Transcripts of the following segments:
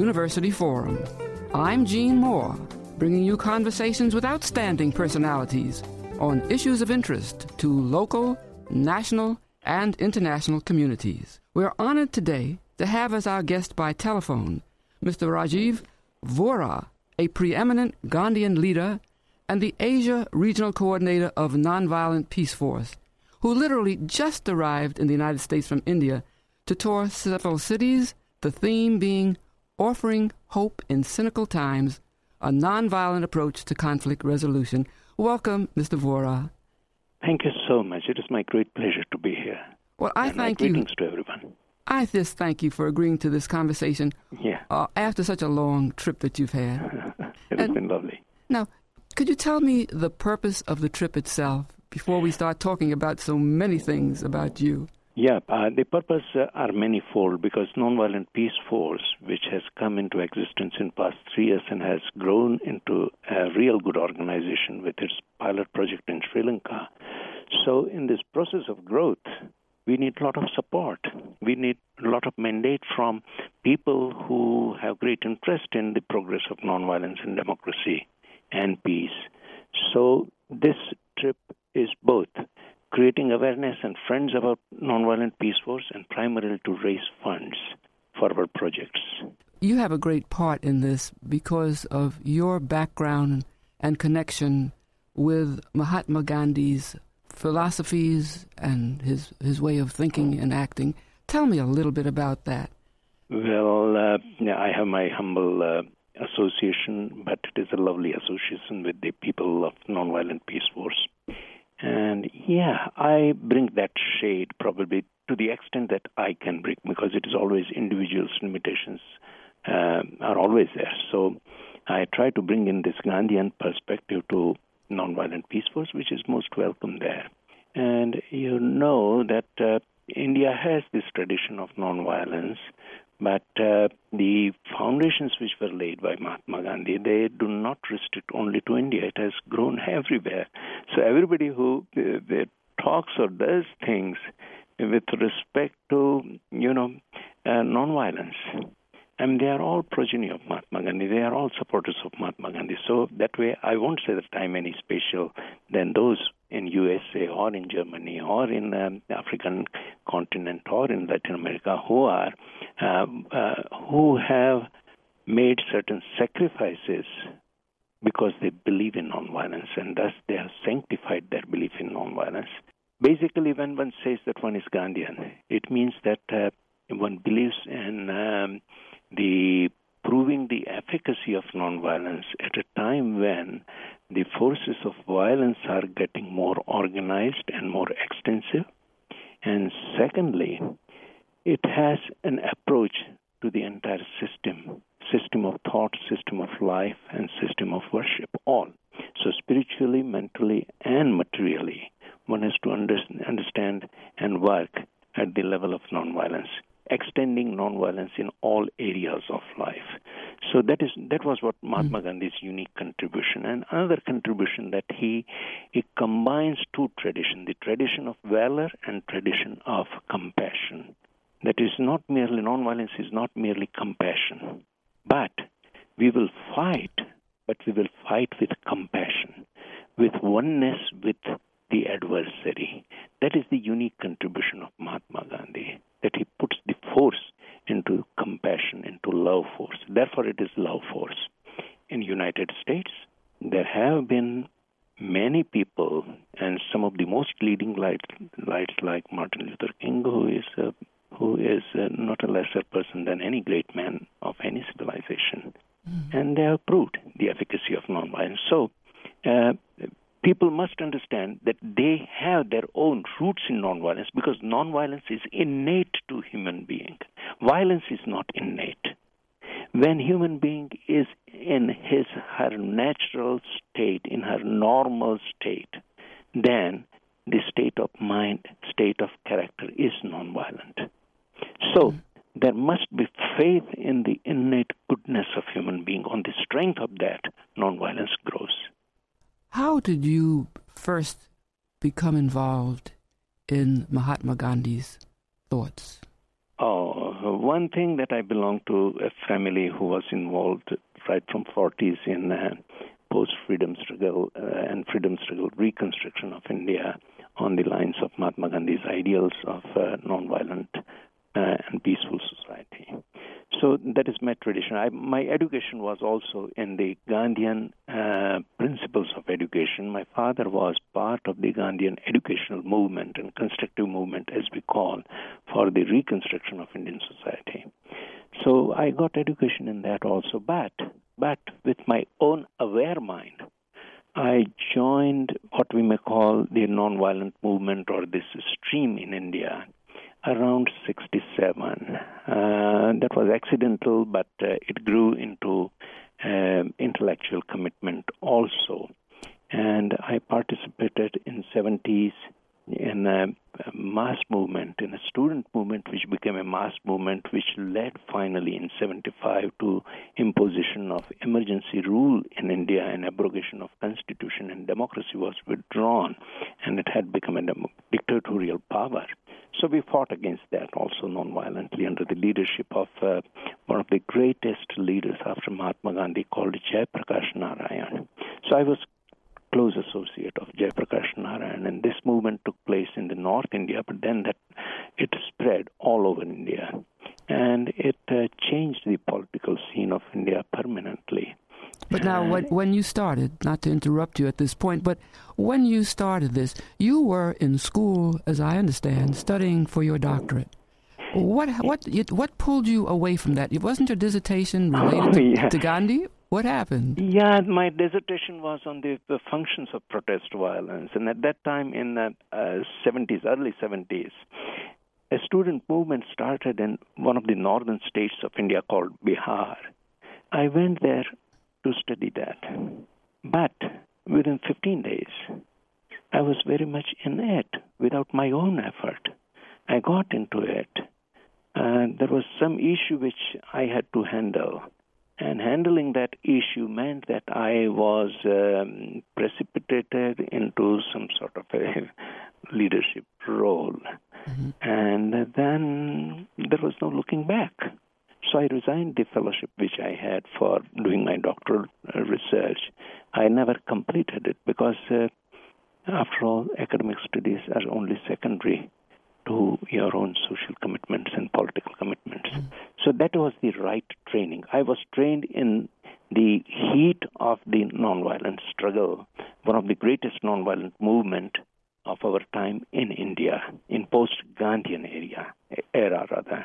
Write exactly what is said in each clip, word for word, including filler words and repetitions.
University Forum. I'm Jean Moore, bringing you conversations with outstanding personalities on issues of interest to local, national, and international communities. We're honored today to have as our guest by telephone Mister Rajiv Vora, a preeminent Gandhian leader and the Asia Regional Coordinator of Nonviolent Peace Force, who literally just arrived in the United States from India to tour several cities, the theme being Offering Hope in Cynical Times, a Nonviolent Approach to Conflict Resolution. Welcome, Mister Vora. Thank you so much. It is my great pleasure to be here. Well, I and thank my you. Greetings to everyone. I just thank you for agreeing to this conversation Yeah. uh, after such a long trip that you've had. It has And- been lovely. Now, could you tell me the purpose of the trip itself before we start talking about so many things about you? Yeah, uh, the purpose uh, are manifold because Nonviolent Peace Force, which has come into existence in past three years and has grown into a real good organization with its pilot project in Sri Lanka. So in this process of growth, we need a lot of support. We need a lot of mandate from people who have great interest in the progress of nonviolence and democracy and peace. So this trip is both creating awareness and friends about Nonviolent Peace Force and primarily to raise funds for our projects. You have a great part in this because of your background and connection with Mahatma Gandhi's philosophies and his, his way of thinking and acting. Tell me a little bit about that. Well, uh, I have my humble uh, association, but it is a lovely association with the people of Nonviolent Peace Force. And yeah, I bring that shade probably to the extent that I can bring, because it is always individuals' limitations uh, are always there. So I try to bring in this Gandhian perspective to Nonviolent Peace Force, which is most welcome there. And you know that uh, India has this tradition of nonviolence, but uh, the foundations which were laid by Mahatma Gandhi, they do not restrict only to India. It has grown everywhere. So everybody who uh, talks or does things with respect to, you know, uh, nonviolence, I mean, they are all progeny of Mahatma Gandhi. They are all supporters of Mahatma Gandhi. So that way, I won't say that I'm any special than those in U S A or in Germany or in um, the African continent or in Latin America who are uh, uh, who have made certain sacrifices because they believe in nonviolence, and thus they have sanctified their belief in nonviolence. Basically, when one says that one is Gandhian, it means that uh, one believes in um, the proving the efficacy of nonviolence at a time when the forces of violence are getting more organized and more extensive. And secondly, it has an approach to the entire system, system of thought, system of life, and system of worship, all. So spiritually, mentally, and materially, one has to under- understand and work at the level of nonviolence, extending nonviolence in all areas of life. So that is that was what Mahatma Gandhi's unique contribution. And another contribution that he, he combines two traditions, the tradition of valor and tradition of compassion. That is not merely, nonviolence is not merely compassion, but we will fight, but we will fight with compassion, with oneness with the adversary. That is the unique contribution of Mahatma Gandhi, that he puts the force into compassion, into love force. Therefore, it is love force. In United States, there have been many people, and some of the most leading lights, lights like Martin Luther King, who is a, who is a, not a lesser person than any great man of any civilization. Mm. And they have proved the efficacy of nonviolence. So, uh, people must understand that they have their own roots in nonviolence because nonviolence is innate to human being. Violence is not innate. When human being is in his her natural state, in her normal state, then the state of mind, state of character is nonviolent. So there must be faith in the innate goodness of human being. On the strength of that, nonviolence grows. How did you first become involved in Mahatma Gandhi's thoughts? Oh, one thing that I belong to a family who was involved right from forties in uh, post-freedom struggle uh, and freedom struggle reconstruction of India on the lines of Mahatma Gandhi's ideals of uh, nonviolent uh, and peaceful society. So that is my tradition. I, my education was also in the Gandhian uh, principles of education. My father was part of the Gandhian educational movement and constructive movement, as we call, for the reconstruction of Indian society. So I got education in that also, but but with my own aware mind, I joined what we may call the nonviolent movement or this stream in India around sixty-seven. Uh, that was accidental, but uh, it grew into uh, intellectual commitment also. And I participated in seventies in a, a mass movement, in a student movement, which became a mass movement, which led finally in seventy-five to imposition of emergency rule in India and abrogation of constitution, and democracy was withdrawn, and it had become a dem- dictatorial power. So we fought against that also nonviolently under the leadership of uh, one of the greatest leaders after Mahatma Gandhi called Jayaprakash Narayan. So I was close associate of Jayaprakash Narayan, and this movement took place in the North India, but then that it spread all over India, and it uh, changed the political scene of India permanently. But now, when, when you started, not to interrupt you at this point, but when you started this, you were in school, as I understand, studying for your doctorate. What what what pulled you away from that? It wasn't your dissertation related oh, yeah. to, to Gandhi? What happened? Yeah, my dissertation was on the, the functions of protest violence, and at that time in the uh, seventies, early seventies, a student movement started in one of the northern states of India called Bihar. I went there to study that. But within fifteen days, I was very much in it without my own effort. I got into it. Uh, there was some issue which I had to handle. And handling that issue meant that I was um, precipitated into some sort of a leadership role. Mm-hmm. And then there was no looking back. So I resigned the fellowship which I had for doing my doctoral research. I never completed it because, uh, after all, academic studies are only secondary to your own social commitments and political commitments. Mm. So that was the right training. I was trained in the heat of the nonviolent struggle, one of the greatest nonviolent movement of our time in India, in post-Gandhian area, era rather.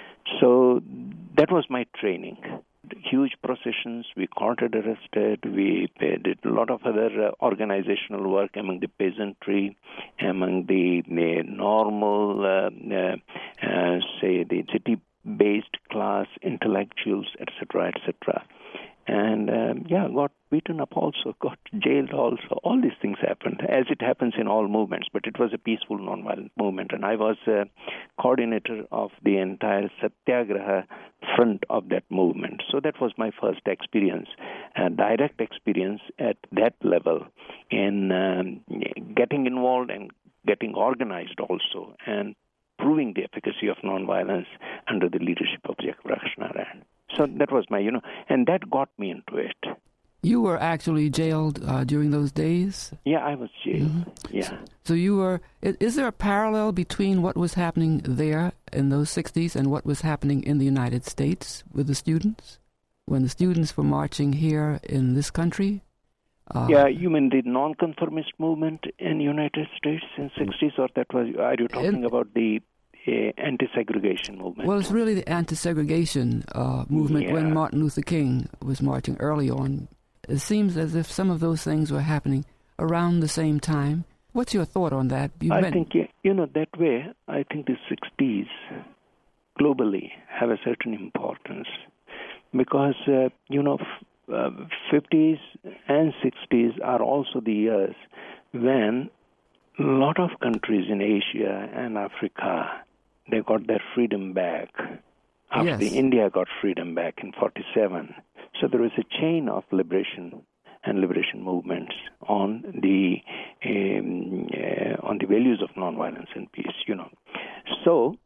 So that was my training. Huge processions, we counter-arrested, we did a lot of other uh, organizational work among the peasantry, among the, the normal, uh, uh, uh, say, the city-based class, intellectuals, et cetera, et cetera. And, uh, yeah, got beaten up also, got jailed also. All these things happened, as it happens in all movements. But it was a peaceful, nonviolent movement. And I was uh, coordinator of the entire Satyagraha front of that movement. So that was my first experience, uh, direct experience at that level in um, getting involved and getting organized also, and proving the efficacy of nonviolence under the leadership of Jayaprakash Narayan. So that was my, you know, and that got me into it. You were actually jailed uh, during those days? Yeah, I was jailed, mm-hmm. yeah. So you were, is, is there a parallel between what was happening there in those sixties and what was happening in the United States with the students? When the students were marching here in this country? Uh, yeah, you mean the nonconformist movement in the United States in the sixties, or that was, are you talking in, about the uh, anti-segregation movement? Well, it's really the anti-segregation uh, movement yeah. when Martin Luther King was marching early on. It seems as if some of those things were happening around the same time. What's your thought on that? You I meant... think, you know, that way, I think the sixties globally have a certain importance because, uh, you know, uh, fifties and sixties are also the years when a lot of countries in Asia and Africa, they got their freedom back. After yes. the India got freedom back in forty-seven. So there was a chain of liberation and liberation movements on the um, uh, on the values of nonviolence and peace, you know. So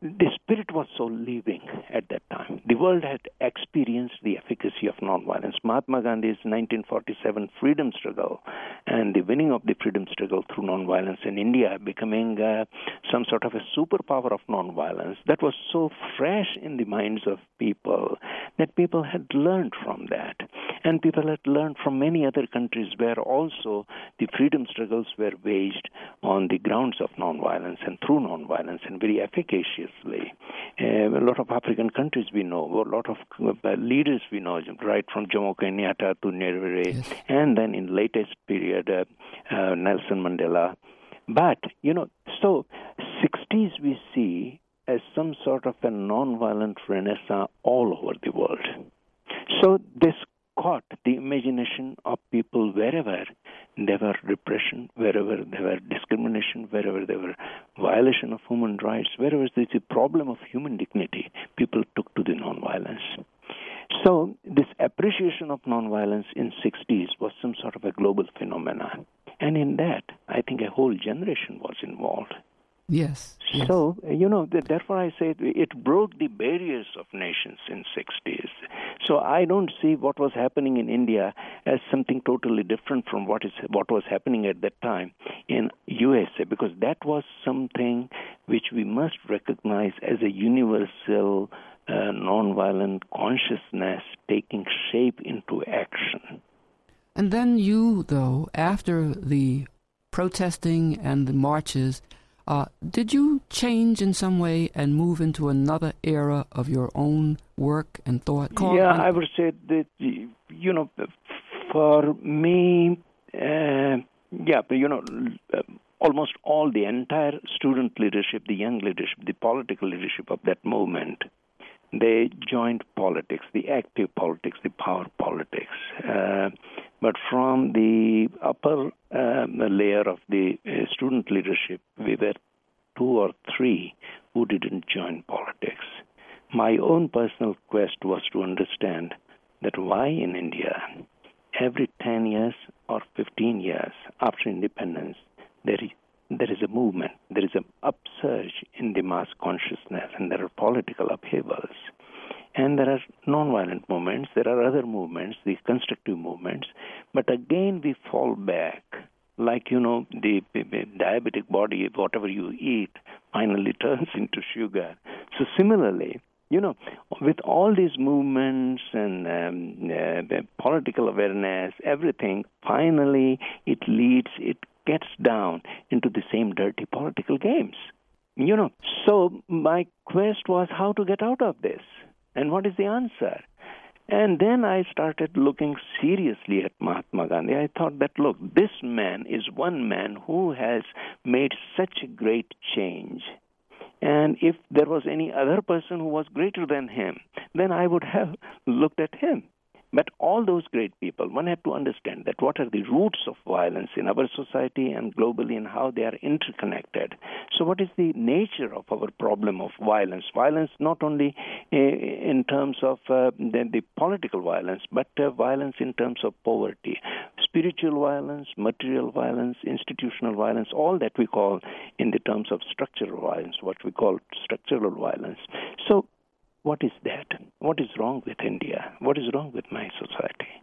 the spirit was so living at that time. The world had experienced the efficacy of nonviolence. Mahatma Gandhi's nineteen forty-seven freedom struggle and the winning of the freedom struggle through nonviolence in India becoming uh, some sort of a superpower of nonviolence, that was so fresh in the minds of people that people had learned from that. And people had learned from many other countries where also the freedom struggles were waged on the grounds of nonviolence and through nonviolence and very efficaciously. Uh, a lot of African countries we know, a lot of uh, leaders we know, right from Jomo Kenyatta to Nyerere, yes. and then in latest period, uh, uh, Nelson Mandela. But, you know, so sixties we see as some sort of a nonviolent renaissance all over the world. So this caught the imagination of people wherever there were repression, wherever there were discrimination, wherever there were violation of human rights, wherever there's a problem of human dignity, people took to the nonviolence. So this appreciation of nonviolence in sixties was some sort of a global phenomenon. And in that, I think a whole generation was involved. Yes, yes. So, you know, therefore I say it broke the barriers of nations in sixties. So I don't see what was happening in India as something totally different from what is what was happening at that time in U S A, because that was something which we must recognize as a universal uh, nonviolent consciousness taking shape into action. And then you, though, after the protesting and the marches, Uh, did you change in some way and move into another era of your own work and thought? Call yeah, on- I would say that, you know, for me, uh, yeah, but, you know, almost all the entire student leadership, the young leadership, the political leadership of that movement, they joined politics, the active politics, the power politics. Uh, but from the upper uh, layer of the uh, student leadership, we were two or three who didn't join politics. My own personal quest was to understand that why in India, every ten years or fifteen years after independence, there is There is a movement, there is an upsurge in the mass consciousness, and there are political upheavals. And there are nonviolent movements, there are other movements, the constructive movements, but again we fall back. Like, you know, the, the diabetic body, whatever you eat, finally turns into sugar. So similarly, you know, with all these movements and um, uh, the political awareness, everything, finally it leads, it gets down into the same dirty political games. You know, so my quest was how to get out of this and what is the answer. And then I started looking seriously at Mahatma Gandhi. I thought that, look, this man is one man who has made such a great change. And if there was any other person who was greater than him, then I would have looked at him. But all those great people, one had to understand that what are the roots of violence in our society and globally and how they are interconnected. So what is the nature of our problem of violence? Violence not only in terms of uh, the, the political violence, but uh, violence in terms of poverty, spiritual violence, material violence, institutional violence, all that we call in the terms of structural violence, what we call structural violence. So what is that? What is wrong with India? What is wrong with my society?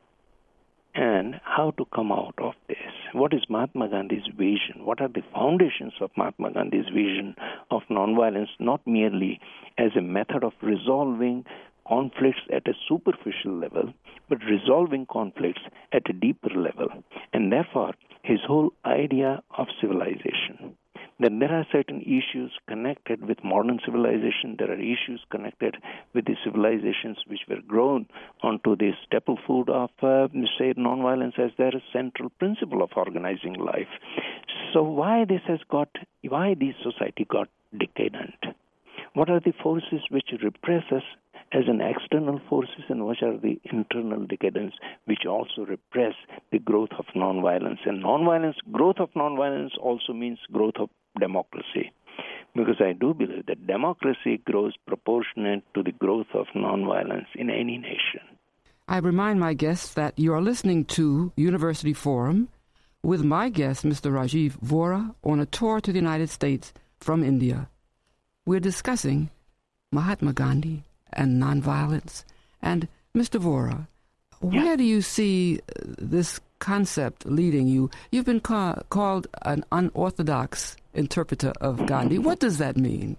And how to come out of this? What is Mahatma Gandhi's vision? What are the foundations of Mahatma Gandhi's vision of nonviolence, not merely as a method of resolving conflicts at a superficial level, but resolving conflicts at a deeper level? And therefore, his whole idea of civilization. Then there are certain issues connected with modern civilization. There are issues connected with the civilizations which were grown onto the staple food of, uh, say, nonviolence as their central principle of organizing life. So why this has got, why this society got decadent? What are the forces which repress us as an external forces, and what are the internal decadence which also repress the growth of nonviolence? And nonviolence, growth of nonviolence also means growth of democracy, because I do believe that democracy grows proportionate to the growth of nonviolence in any nation. I remind my guests that you are listening to University Forum with my guest, Mister Rajiv Vohra, on a tour to the United States from India. we're discussing Mahatma Gandhi and nonviolence. And Mister Vora, where yeah. do you see this concept leading you? You've been ca- called an unorthodox interpreter of Gandhi. What does that mean?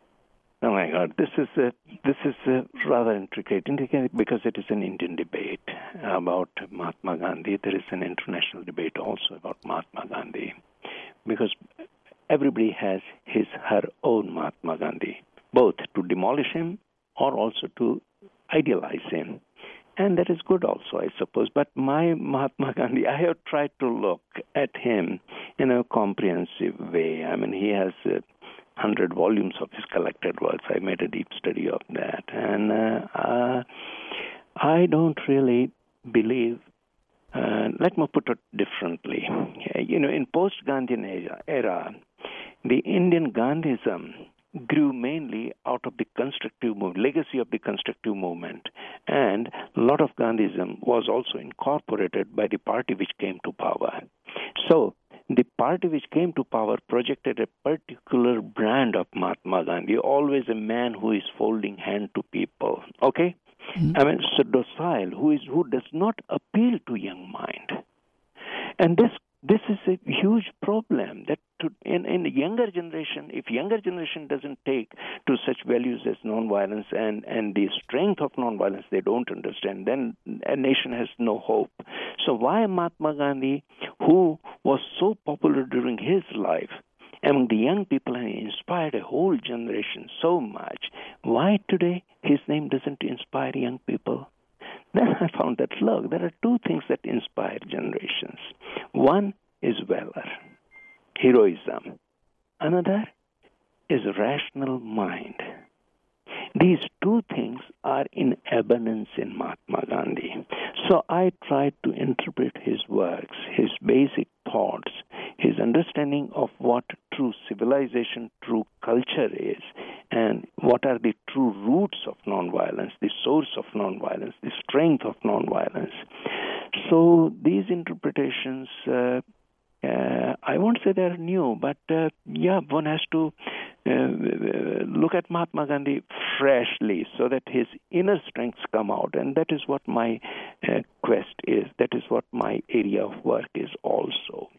Oh my God, this is a, this is a rather intricate, intricate because it is an Indian debate about Mahatma Gandhi. There is an international debate also about Mahatma Gandhi because everybody has his, her own Mahatma Gandhi, both to demolish him or also to idealize him. And that is good also, I suppose. But my Mahatma Gandhi, I have tried to look at him in a comprehensive way. I mean, he has uh, one hundred volumes of his collected works. I made a deep study of that. And uh, uh, I don't really believe, uh, let me put it differently. You know, in post-Gandhian era, era, the Indian Gandhism grew mainly out of the constructive movement, legacy of the constructive movement. And a lot of Gandhism was also incorporated by the party which came to power. So the party which came to power projected a particular brand of Mahatma Gandhi, always a man who is folding hand to people, okay? Mm-hmm. I mean, so docile, who is who does not appeal to young mind. And this this is a huge problem that to, in, in the younger generation, if younger generation doesn't take to such values as nonviolence and, and the strength of nonviolence they don't understand, then a nation has no hope. So why Mahatma Gandhi, who was so popular during his life among the young people and inspired a whole generation so much, why today his name doesn't inspire young people? Then I found that, look, there are two things that inspire generations. One is valor, heroism. Another is rational mind. These two things are in abundance in Mahatma Gandhi. So I tried to interpret his works, his basic thoughts, his understanding of what true civilization, true culture is, and what are the true roots of nonviolence, the source of nonviolence, the strength of nonviolence. So these interpretations, uh, uh, I won't say they're new, but uh, yeah, one has to uh, look at Mahatma Gandhi freshly so that his inner strengths come out. And that is what my uh, quest is. That is what my area of work is also.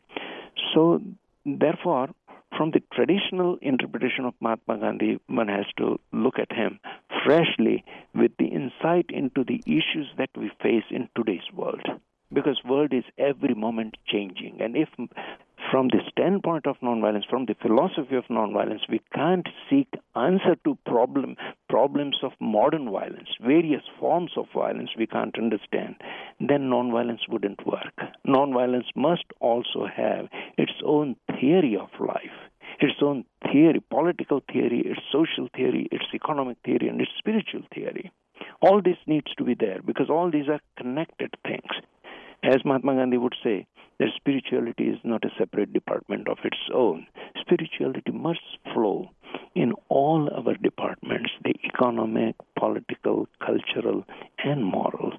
So therefore, from the traditional interpretation of Mahatma Gandhi, one has to look at him freshly with the insight into the issues that we face in today's world. Because world is every moment changing. And if from the standpoint of nonviolence, from the philosophy of nonviolence, we can't seek answer to problem problems of modern violence, various forms of violence we can't understand, then nonviolence wouldn't work. Nonviolence must also have its own theory of life, its own theory, political theory, its social theory, its economic theory, and its spiritual theory. All this needs to be there because all these are connected things. As Mahatma Gandhi would say, that spirituality is not a separate department of its own. Spirituality must flow in all our departments, the economic, political, cultural, and moral.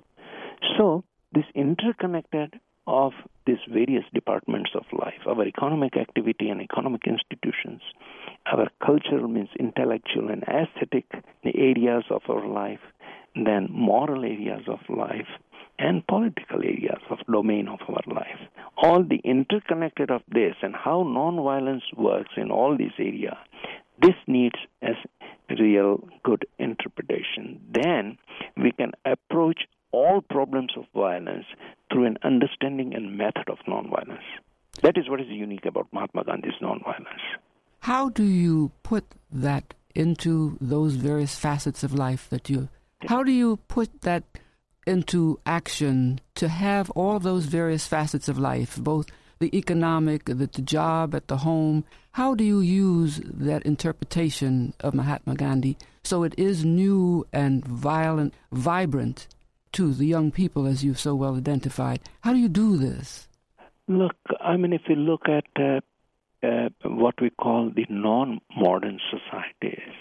So, this interconnected of these various departments of life, our economic activity and economic institutions, our cultural means intellectual and aesthetic areas of our life, then moral areas of life, and political areas of domain of our life. All the interconnected of this and how nonviolence works in all these areas, this needs a real good interpretation. Then we can approach all problems of violence through an understanding and method of nonviolence. That is what is unique about Mahatma Gandhi's nonviolence. How do you put that into those various facets of life that you... How do you put that into action to have all those various facets of life, both the economic, the, the job at the home? How do you use that interpretation of Mahatma Gandhi so it is new and violent, vibrant to the young people, as you've so well identified? How do you do this? Look, I mean, if you look at uh, uh, what we call the non-modern societies,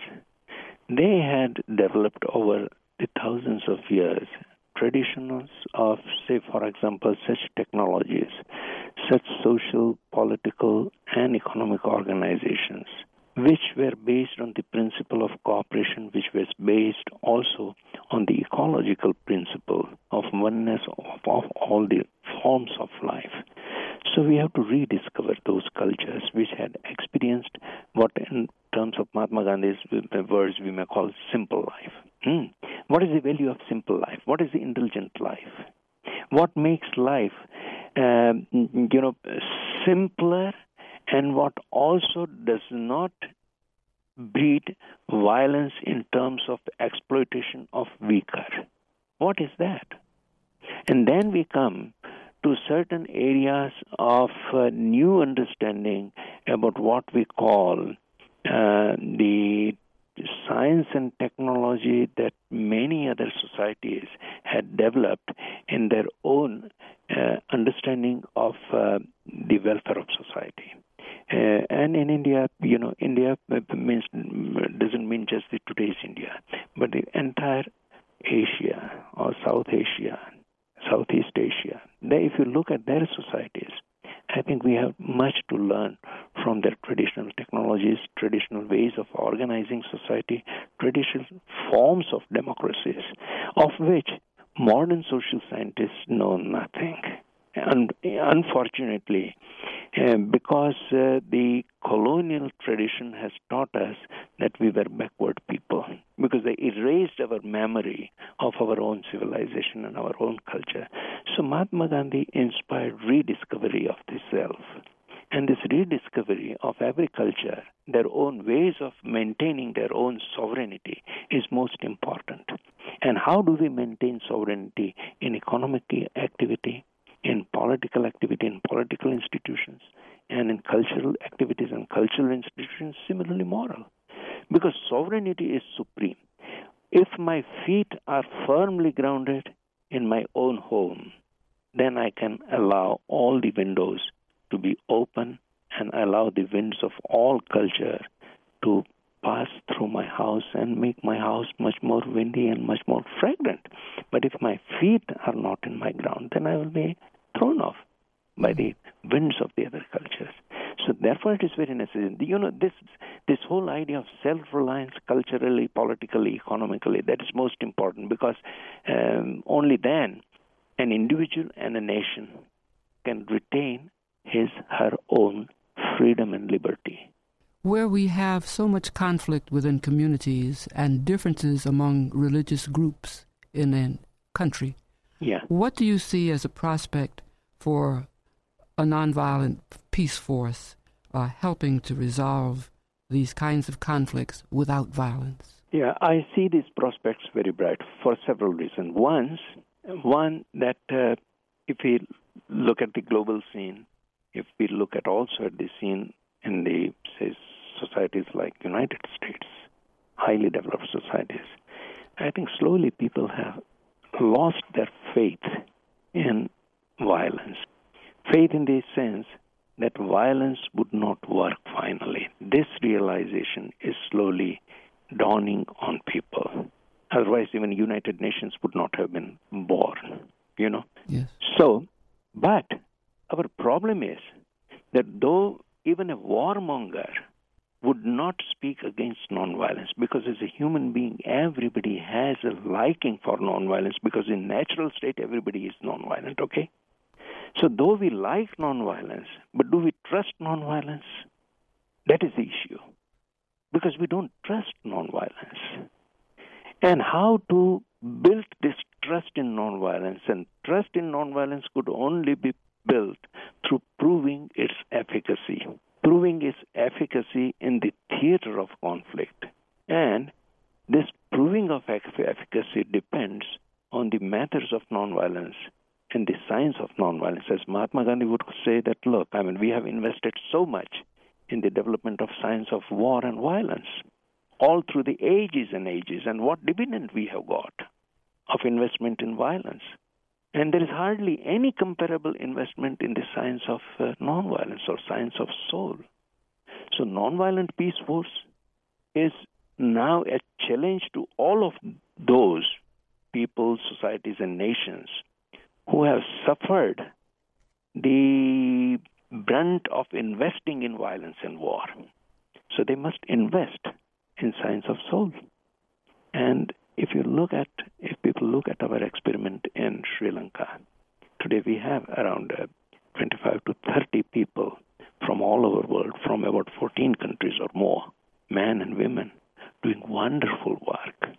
they had developed over the thousands of years traditions of, say, for example, such technologies, such social, political, and economic organizations, which were were based on the principle of cooperation, which was based also on the ecological principle of oneness of, of all the forms of life. So we have to rediscover those cultures which had experienced what in terms of Mahatma Gandhi's words we may call simple life. Hmm. What is the value of simple life? What is the indulgent life? What makes life, uh, you know, simpler, and what also does not breed violence in terms of exploitation of weaker? What is that? And then we come to certain areas of uh, new understanding about what we call uh, the science and technology that many other societies had developed in their own uh, understanding of uh, the welfare of society. Uh, and in India, you know, India means doesn't mean just the today's India, but the entire Asia or South Asia, Southeast Asia. They, if you look at their societies, I think we have much to learn from their traditional technologies, traditional ways of organizing society, traditional forms of democracies, of which modern social scientists know nothing. And unfortunately, uh, because uh, the colonial tradition has taught us that we were backward people, because they erased our memory of our own civilization and our own culture. So Mahatma Gandhi inspired rediscovery of the self. And this rediscovery of every culture, their own ways of maintaining their own sovereignty, is most important. And how do we maintain sovereignty in economic activity, in political activity, in political institutions, and in cultural activities and cultural institutions, similarly moral? Because sovereignty is supreme. If my feet are firmly grounded in my own home, then I can allow all the windows to be open and allow the winds of all culture to pass through my house and make my house much more windy and much more fragrant. But if my feet are not in my ground, then I will be thrown off by the winds of the other cultures. So therefore it is very necessary. You know, this this whole idea of self-reliance culturally, politically, economically, that is most important, because um, only then an individual and a nation can retain his, her own freedom and liberty. Where we have so much conflict within communities and differences among religious groups in a country, yeah. What do you see as a prospect for a nonviolent peace force uh, helping to resolve these kinds of conflicts without violence? Yeah, I see these prospects very bright for several reasons. One, one that uh, if we look at the global scene, if we look at also at the scene in the, say, societies like United States, highly developed societies, I think slowly people have lost their faith in violence. Faith in the sense that violence would not work finally. This realization is slowly dawning on people. Otherwise, even United Nations would not have been born, you know. Yes. So, but our problem is that though even a warmonger would not speak against nonviolence, because as a human being, everybody has a liking for nonviolence, because in natural state, everybody is nonviolent, okay? So though we like nonviolence, but do we trust nonviolence? That is the issue, because we don't trust nonviolence. And how to build this trust in nonviolence? And trust in nonviolence could only be built through proving its efficacy. Proving its efficacy in the theater of conflict. And this proving of efficacy depends on the matters of nonviolence and the science of nonviolence. As Mahatma Gandhi would say that, look, I mean, we have invested so much in the development of science of war and violence, all through the ages and ages, and what dividend we have got of investment in violence. And there is hardly any comparable investment in the science of uh, nonviolence or science of soul. So nonviolent peace force is now a challenge to all of those people, societies, and nations who have suffered the brunt of investing in violence and war. So they must invest in science of soul. And if you look at, if people look at our experiment in Sri Lanka, today we have around uh, twenty-five to thirty people from all over the world, from about fourteen countries or more, men and women, doing wonderful work,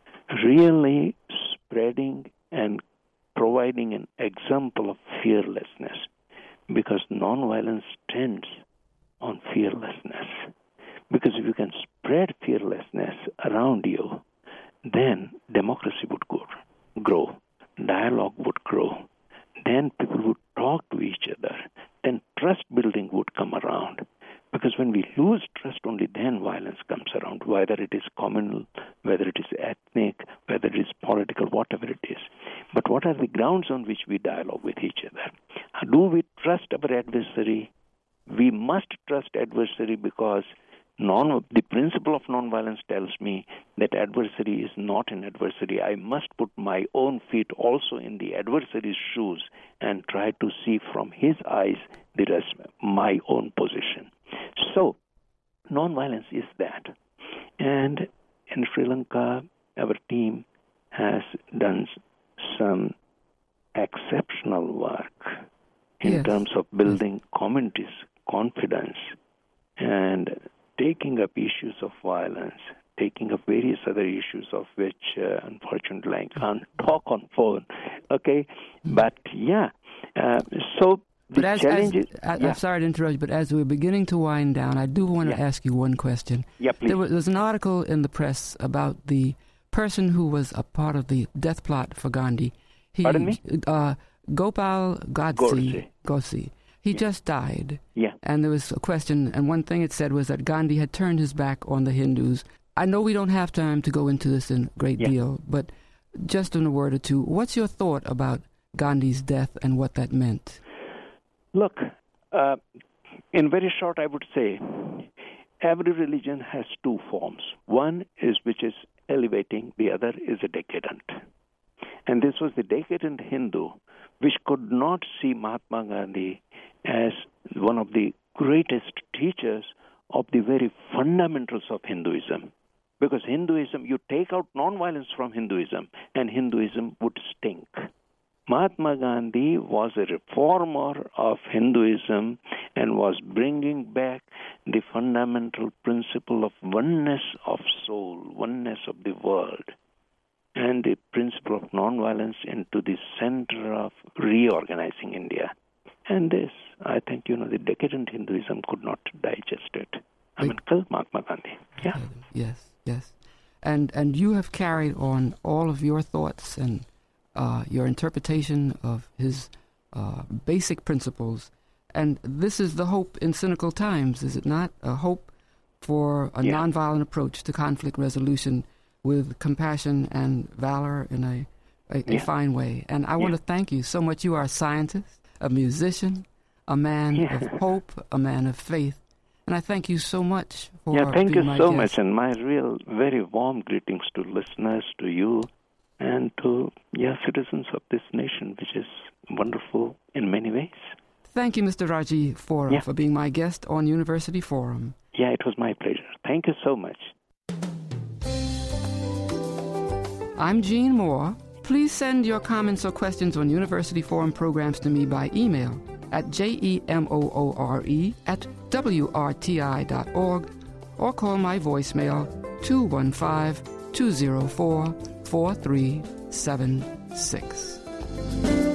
really spreading and providing an example of fearlessness, because nonviolence tends on fearlessness. Because if you can spread fearlessness around you, then democracy would grow, dialogue would grow, then people would talk to each other, then trust building would come around. Because when we lose trust, only then violence comes around, whether it is communal, whether it is ethnic, whether it is political, whatever it is. But what are the grounds on which we dialogue with each other? Do we trust our adversary? We must trust adversary because non, the principle of nonviolence tells me that adversary is not an adversary. I must put my own feet also in the adversary's shoes and try to see from his eyes the rest, my own position. So, nonviolence is that. And in Sri Lanka, our team has done some exceptional work in yes. terms of building communities' confidence and taking up issues of violence, taking up various other issues of which, uh, unfortunately, I can't talk on phone. Okay? But, yeah. Uh, so, the but as, challenge as, is... I, yeah. I'm sorry to interrupt you, but as we're beginning to wind down, I do want to yeah. ask you one question. Yeah, please. There was, there was an article in the press about the person who was a part of the death plot for Gandhi. He, Pardon me? Uh, Gopal Godse. Godse. He yeah. just died. Yeah. And there was a question, and one thing it said was that Gandhi had turned his back on the Hindus. I know we don't have time to go into this in great yeah. deal, but just in a word or two, what's your thought about Gandhi's death and what that meant? Look, uh, in very short, I would say every religion has two forms. One is which is elevating, the other is a decadent. And this was the decadent Hindu, which could not see Mahatma Gandhi as one of the greatest teachers of the very fundamentals of Hinduism. Because Hinduism, you take out nonviolence from Hinduism, and Hinduism would stink. Mahatma Gandhi was a reformer of Hinduism and was bringing back the fundamental principle of oneness of soul, oneness of the world, and the principle of nonviolence into the center of reorganizing India. And this, I think, you know, the decadent Hinduism could not digest it. I mean, kill Mahatma Gandhi. Yeah. Yes, yes. And and you have carried on all of your thoughts and uh, your interpretation of his uh, basic principles. And this is the hope in cynical times, is it not? A hope for a yeah. nonviolent approach to conflict resolution with compassion and valor in a, a, yeah. a fine way. And I yeah. want to thank you so much. You are a scientist, a musician, a man yeah. of hope, a man of faith. And I thank you so much for Yeah, thank being you my so guest. much. And my real, very warm greetings to listeners, to you, and to, yeah, citizens of this nation, which is wonderful in many ways. Thank you, Mister Raji Forum, yeah. for being my guest on University Forum. Yeah, it was my pleasure. Thank you so much. I'm Jean Moore. Please send your comments or questions on University Forum programs to me by email at J-E-M-O-O-R-E at W R T I dot org or call my voicemail two one five, two zero four, four three seven six.